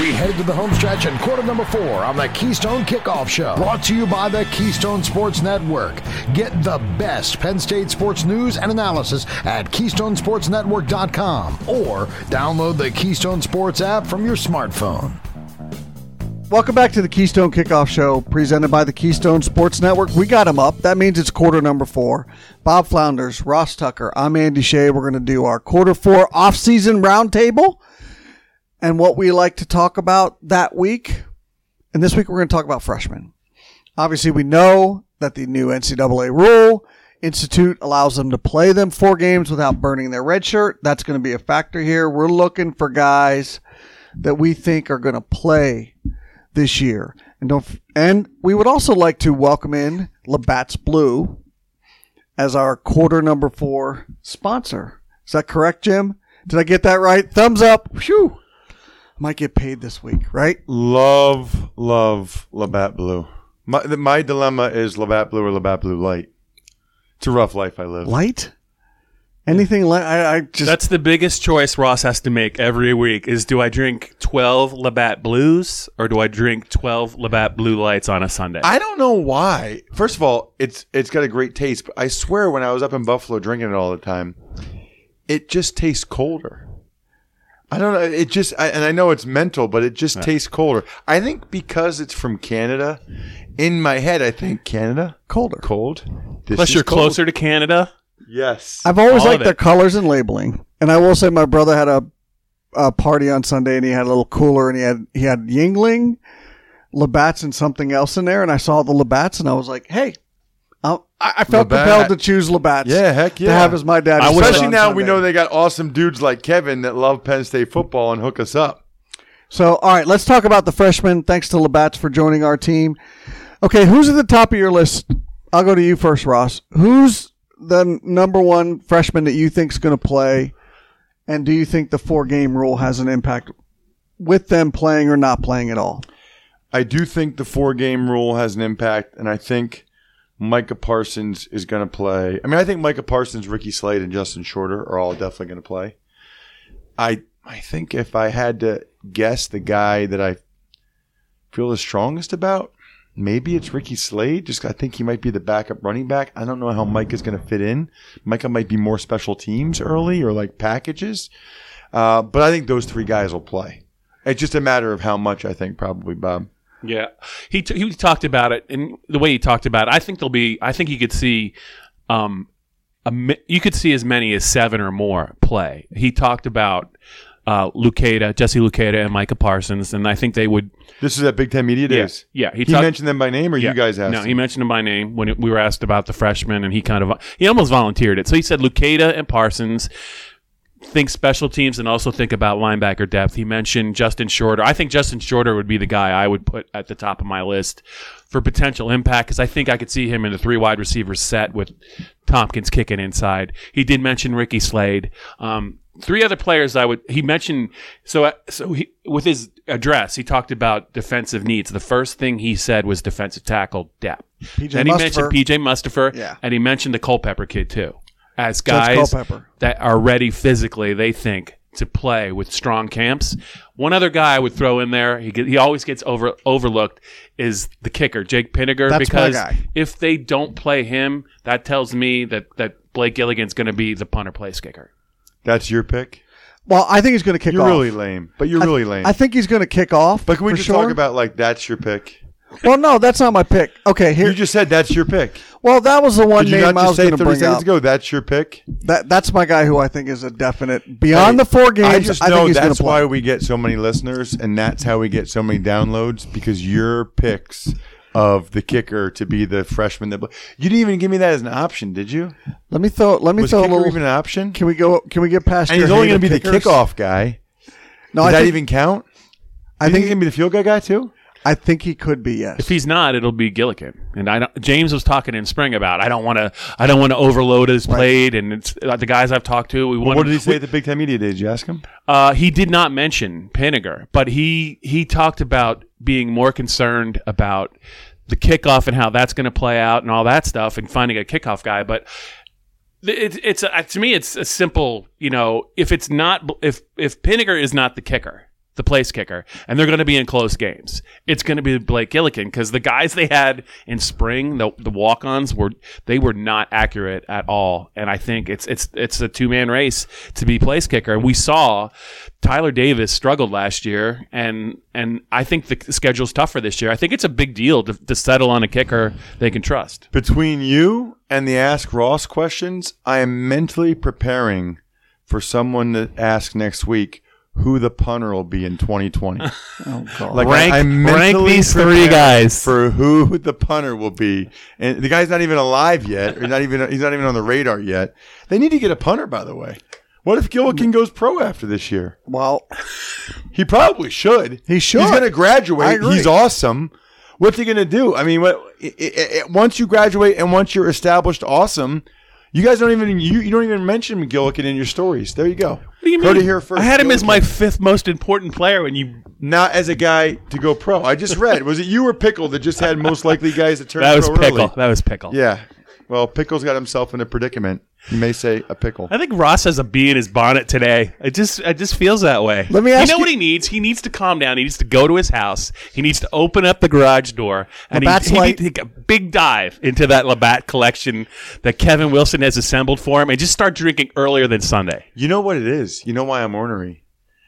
We head to the home stretch in quarter number 4 on the Keystone Kickoff Show. Brought to you by the Keystone Sports Network. Get the best Penn State sports news and analysis at KeystoneSportsNetwork.com or download the Keystone Sports app from your smartphone. Welcome back to the Keystone Kickoff Show, presented by the Keystone Sports Network. We got them up. That means it's quarter number 4. Bob Flounders, Ross Tucker, I'm Andy Shea. We're going to do our quarter 4 off-season roundtable and what we like to talk about that week. And this week we're going to talk about freshmen. Obviously, we know that the new NCAA rule institute allows them to play them 4 games without burning their red shirt. That's going to be a factor here. We're looking for guys that we think are going to play this year. And we would also like to welcome in Labatt's Blue as our quarter number 4 sponsor. Is that correct, Jim? Did I get that right? Thumbs up. Phew. Might get paid this week, right? Love Labatt Blue. My dilemma is Labatt Blue or Labatt Blue Light. It's a rough life I live. Light? Anything light? I just... That's the biggest choice Ross has to make every week is, do I drink 12 Labatt Blues or do I drink 12 Labatt Blue Lights on a Sunday? I don't know why. First of all, it's got a great taste, but I swear when I was up in Buffalo drinking it all the time, it just tastes colder. I don't know. It just, and I know it's mental, but it just tastes colder. I think because it's from Canada, in my head, I think Canada colder. Cold. Plus, you're closer to Canada. Yes. I've always liked their colors and labeling. And I will say my brother had a party on Sunday and he had a little cooler and he had Yuengling, Labatt's, and something else in there. And I saw the Labatt's and I was like, hey, I felt compelled to choose Labatt's. Yeah, heck yeah. To have as my dad. Especially now we know they got awesome dudes like Kevin that love Penn State football and hook us up. So, all right, let's talk about the freshmen. Thanks to Labatt's for joining our team. Okay, who's at the top of your list? I'll go to you first, Ross. Who's the number 1 freshman that you think is going to play? And do you think the 4-game rule has an impact with them playing or not playing at all? I do think the 4-game rule has an impact, and I think Micah Parsons is going to play. I mean, I think Micah Parsons, Ricky Slade, and Justin Shorter are all definitely going to play. I think if I had to guess the guy that I feel the strongest about, maybe it's Ricky Slade. Just I think he might be the backup running back. I don't know how Micah is going to fit in. Micah might be more special teams early or like packages. But I think those 3 guys will play. It's just a matter of how much, I think, probably, Bob. Yeah, he talked about it, and the way he talked about it, I think you could see, you could see as many as 7 or more play. He talked about Jesse Luketa, and Micah Parsons, and I think they would. This is at Big Ten Media Days. Yeah. He mentioned them by name, or you guys asked? No, he mentioned them by name when we were asked about the freshmen, and he almost volunteered it. So he said Luketa and Parsons. Think special teams and also think about linebacker depth. He mentioned Justin Shorter. I think Justin Shorter would be the guy I would put at the top of my list for potential impact because I think I could see him in the 3 wide receiver set with Tompkins kicking inside. He did mention Ricky Slade. 3 other players he mentioned. With his address, he talked about defensive needs. The first thing he said was defensive tackle depth. He mentioned P.J. Mustafer, and he mentioned the Culpepper kid too. As guys that are ready physically, they think, to play with strong camps. One other guy I would throw in there, he always gets overlooked, is the kicker, Jake Pinniger. That's because my guy. If they don't play him, that tells me that Blake Gilligan's going to be the punter place kicker. That's your pick? Well, I think he's going to kick off. You're really lame, but you're really lame. I think he's going to kick off. But can we just talk about, that's your pick? Well, no, that's not my pick. Okay, here. You just said that's your pick. Well, that was the one name I was going to bring up. 30 seconds ago, that's your pick? That's my guy who I think is a definite. Beyond the 4 games, I just know think he's that's play. why we get so many listeners, and that's how we get so many downloads, because your picks of the kicker to be the freshman that you didn't even give me that as an option, did you? Let me throw a little. Even an option? Can we get past? And he's only going to be the kickoff guy. No, Does that even count? I think he's going to be the field goal guy too. I think he could be, yes. If he's not, it'll be Gillikin. And James was talking in spring about I don't want to overload his plate, and it's the guys I've talked to. What did he say at the Big Ten Media Day? Did you ask him? He did not mention Pinniger, but he talked about being more concerned about the kickoff and how that's going to play out and all that stuff, and finding a kickoff guy. But it's to me, it's a simple. If Pinniger is not the kicker, the place kicker, and they're going to be in close games. It's going to be Blake Gillikin because the guys they had in spring, the walk-ons were not accurate at all, and I think it's a two-man race to be place kicker. And we saw Tyler Davis struggled last year, and I think the schedule's tougher this year. I think it's a big deal to settle on a kicker they can trust. Between you and the Ask Ross questions, I am mentally preparing for someone to ask next week who the punter will be in 2020. Oh, God. Like Rank mentally these three preparing guys for who the punter will be, and the guy's not even alive yet, or he's not even on the radar yet. They need to get a punter, by the way. What if Gillikin goes pro after this year? Well, He probably should. He should. He's going to I graduate. agree. He's awesome. What's he going to do? I mean, once you graduate and once you're established awesome, you guys don't even mention Gillikin in your stories. There you go. What do you mean? Heard it here first. I had him as Gillikin. my 5th most important player when you. Not as a guy to go pro. I just read. Was it you or Pickle that just had most likely guys to turn That was pro Pickle. early? That was Pickle. Yeah. Well, Pickle's got himself in a predicament. You may say a pickle. I think Ross has a bee in his bonnet today. It just feels that way. Let me ask you know you- what he needs? He needs to calm down. He needs to go to his house. He needs to open up the garage door and Labatt's he light. needs to take a big dive into that Labatt collection that Kevin Wilson has assembled for him and just start drinking earlier than Sunday. You know what it is? You know why I'm ornery?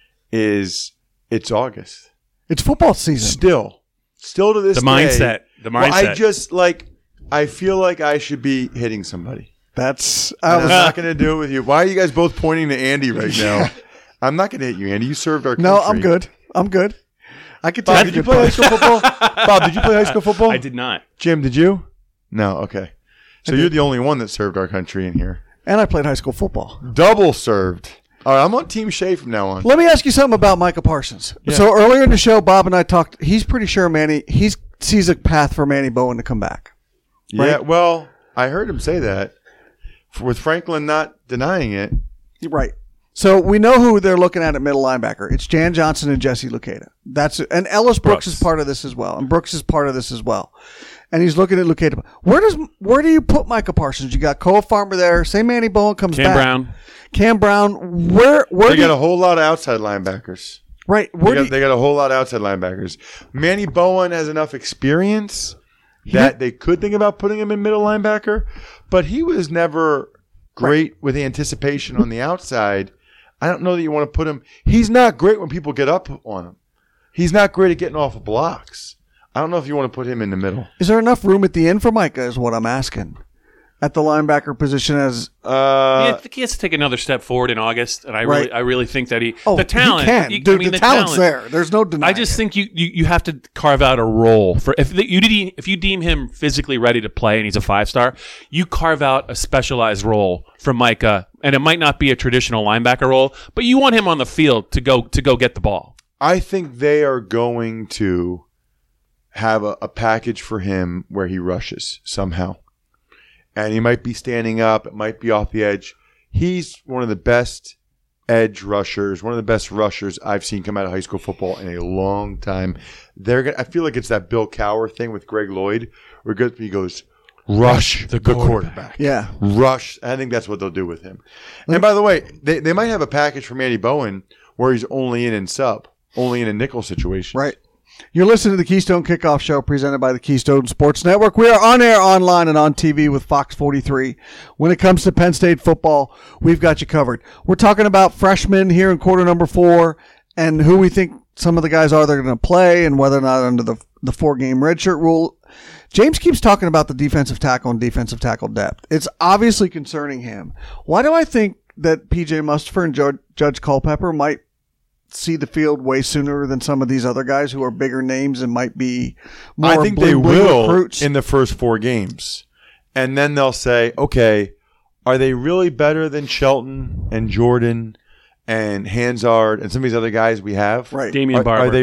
It's August. it's football season. Still to this The day. mindset. The Well, mindset. I feel like I should be hitting somebody. That's I'm not going to do it with you. Why are you guys both pointing to Andy right now? I'm not going to hit you, Andy. You served our country. no. I'm good. I could Bob, take did a you good play high punch. school football? Bob, did you play high school football? I did not. Jim, did you? No. Okay. So you're the only one that served our country in here. And I played high school football. Double served. All right, I'm on Team Shea from now on. Let me ask you something about Micah Parsons. Yeah. So earlier in the show, Bob and I talked. He's pretty sure he sees a path for Manny Bowen to come back. Yeah, right? well, I heard him say that. With Franklin not denying it. Right. So we know who they're looking at middle linebacker. It's Jan Johnson and Jesse Luketa. And Ellis Brooks is part of this as well. And Brooks is part of this as well. And he's looking at Luketa. Where do you put Micah Parsons? You got Cole Farmer there. Say Manny Bowen comes back. Cam Brown. Where They got a whole lot of outside linebackers. right? They got a whole lot of outside linebackers. Manny Bowen has enough experience that they could think about putting him in middle linebacker, but he was never great with anticipation on the outside. I don't know that you want to put him. He's not great when people get up on him. He's not great at getting off of blocks. I don't know if you want to put him in the middle. Is there enough room at the end for Micah? Is what I'm asking. At the linebacker position, as I think he has to take another step forward in August, and I really think that the talent, he can. The talent's there. There's no denying. I just think you have to carve out a role for if you deem him physically ready to play and he's a 5-star, you carve out a specialized role for Micah, and it might not be a traditional linebacker role, but you want him on the field to go get the ball. I think they are going to have a package for him where he rushes somehow. And he might be standing up. It might be off the edge. He's one of the best edge rushers, one of the best rushers I've seen come out of high school football in a long time. I feel like it's that Bill Cowher thing with Greg Lloyd, where he goes, rush the quarterback. Yeah. Rush. I think that's what they'll do with him. And by the way, they might have a package for Manny Bowen where he's only in sub, only in a nickel situation. Right. You're listening to the Keystone Kickoff Show presented by the Keystone Sports Network. We are on air, online, and on TV with Fox 43. When it comes to Penn State football, we've got you covered. We're talking about freshmen here in quarter number 4 and who we think some of the guys are they're going to play and whether or not under the 4-game redshirt rule. James keeps talking about the defensive tackle and defensive tackle depth. It's obviously concerning him. Why do I think that P.J. Mustipher and Judge Culpepper might see the field way sooner than some of these other guys who are bigger names and might be more I think blue they will recruits? in the first 4 games. And then they'll say, okay, are they really better than Shelton and Jordan and Hansard and some of these other guys we have? Right. Damian Barber. Are they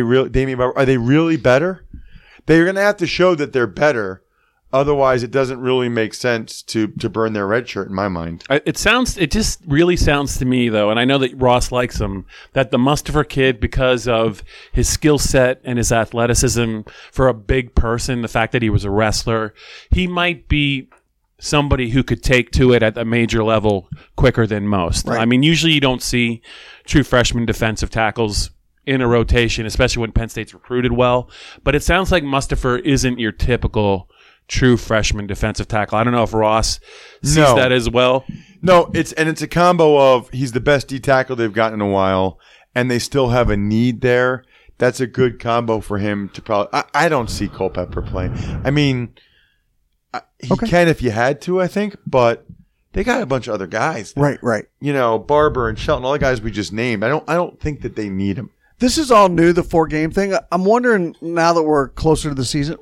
really better? They're going to have to show that they're better. Otherwise, it doesn't really make sense to burn their red shirt in my mind. It just really sounds to me, though, and I know that Ross likes him, that the Mustipher kid, because of his skill set and his athleticism for a big person, the fact that he was a wrestler, he might be somebody who could take to it at a major level quicker than most. Right. I mean, usually you don't see true freshman defensive tackles in a rotation, especially when Penn State's recruited well. But it sounds like Mustipher isn't your typical true freshman defensive tackle. I don't know if Ross sees that as well. No, it's a combo of he's the best D tackle they've gotten in a while, and they still have a need there. That's a good combo for him to probably. I don't see Culpepper playing. I mean, he can if you had to, I think, but they got a bunch of other guys. Right. You know, Barber and Shelton, all the guys we just named. I don't think that they need him. This is all new, the 4-game thing. I'm wondering now that we're closer to the season,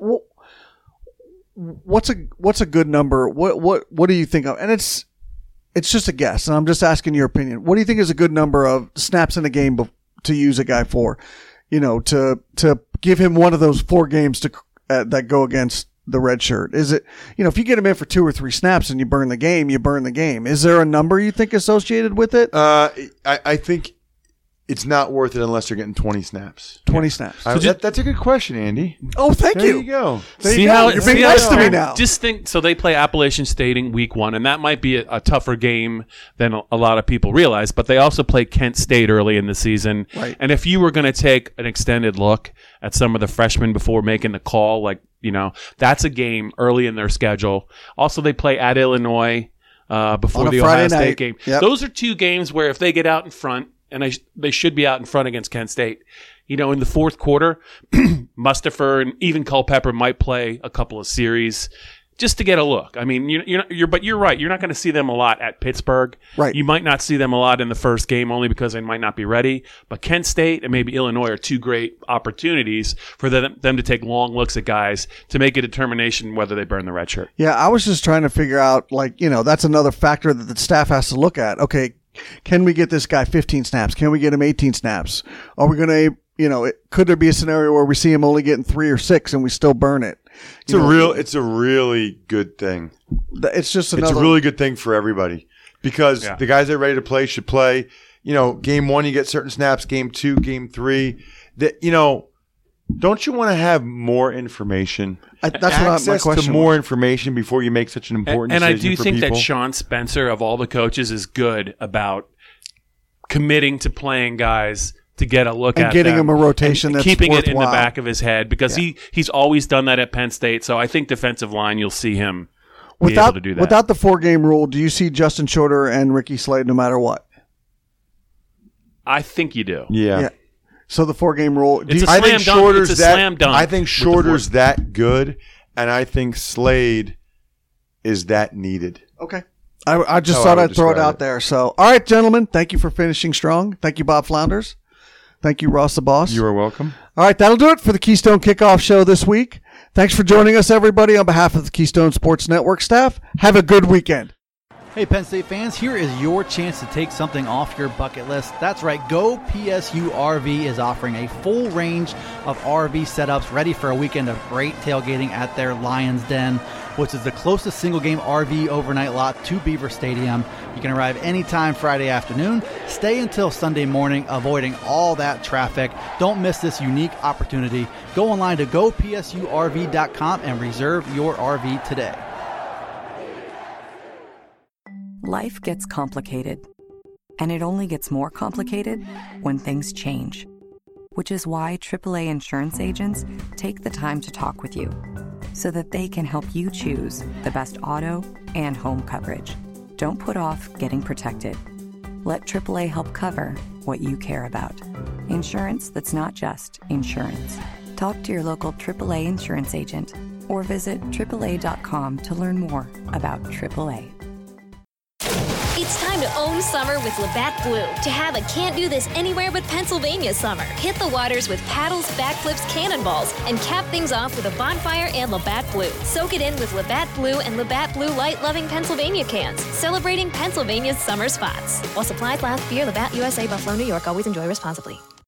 what's a good number? What do you think of? And it's just a guess, and I'm just asking your opinion. What do you think is a good number of snaps in a game to use a guy for? You know, to give him one of those 4 games that go against the red shirt. Is it, if you get him in for 2 or 3 snaps and you burn the game, you burn the game. Is there a number you think associated with it? I think it's not worth it unless they're getting 20 snaps. 20 snaps. That's a good question, Andy. Oh, thank you. There you go. You're being nice to me now. Just think, so they play Appalachian State in week 1, and that might be a tougher game than a lot of people realize, but they also play Kent State early in the season. Right. And if you were going to take an extended look at some of the freshmen before making the call, that's a game early in their schedule. Also, they play at Illinois before the Ohio State game. Yep. Those are 2 games where if they get out in front, and they should be out in front against Kent State. In the fourth quarter, Mustipher and even Culpepper might play a couple of series just to get a look. I mean, but you're right. You're not going to see them a lot at Pittsburgh. Right. You might not see them a lot in the first game only because they might not be ready. But Kent State and maybe Illinois are 2 great opportunities for them to take long looks at guys to make a determination whether they burn the red shirt. Yeah, I was just trying to figure out, that's another factor that the staff has to look at. Okay, can we get this guy 15 snaps? Can we get him 18 snaps? Are we going to, could there be a scenario where we see him only getting 3 or 6 and we still burn it? It's a really good thing. It's a really good thing for everybody because the guys that are ready to play should play. Game 1 you get certain snaps. Game 2, game 3. Don't you want to have more information? That's my question. To more information before you make such an important decision. And I do think people. that Sean Spencer, of all the coaches, is good about committing to playing guys to get a look and at getting them him a rotation and that's keeping worthwhile. it in the back of his head because he's always done that at Penn State. So I think defensive line, you'll see him be able to do that. Without the 4-game rule, do you see Justin Shorter and Ricky Slade no matter what? I think you do. Yeah. So the 4-game rule. I think Shorter's it's a slam dunk. I think Shorter's that good, and I think Slade is that needed. Okay. I just thought I'd throw it out there. So, all right, gentlemen, thank you for finishing strong. Thank you, Bob Flounders. Thank you, Ross the Boss. You are welcome. All right, that'll do it for the Keystone Kickoff Show this week. Thanks for joining us, everybody. On behalf of the Keystone Sports Network staff, have a good weekend. Hey, Penn State fans, here is your chance to take something off your bucket list. That's right, Go PSU RV is offering a full range of RV setups ready for a weekend of great tailgating at their Lions Den, which is the closest single-game RV overnight lot to Beaver Stadium. You can arrive anytime Friday afternoon, stay until Sunday morning, avoiding all that traffic. Don't miss this unique opportunity. Go online to gopsurv.com and reserve your RV today. Life gets complicated, and it only gets more complicated when things change, which is why AAA insurance agents take the time to talk with you so that they can help you choose the best auto and home coverage. Don't put off getting protected. Let AAA help cover what you care about. Insurance that's not just insurance. Talk to your local AAA insurance agent or visit AAA.com to learn more about AAA. It's time to own summer with Labatt Blue. To have a can't do this anywhere but Pennsylvania summer. Hit the waters with paddles, backflips, cannonballs, and cap things off with a bonfire and Labatt Blue. Soak it in with Labatt Blue and Labatt Blue Light-loving Pennsylvania cans, celebrating Pennsylvania's summer spots. While supplies last, beer, Labatt USA, Buffalo, New York. Always enjoy responsibly.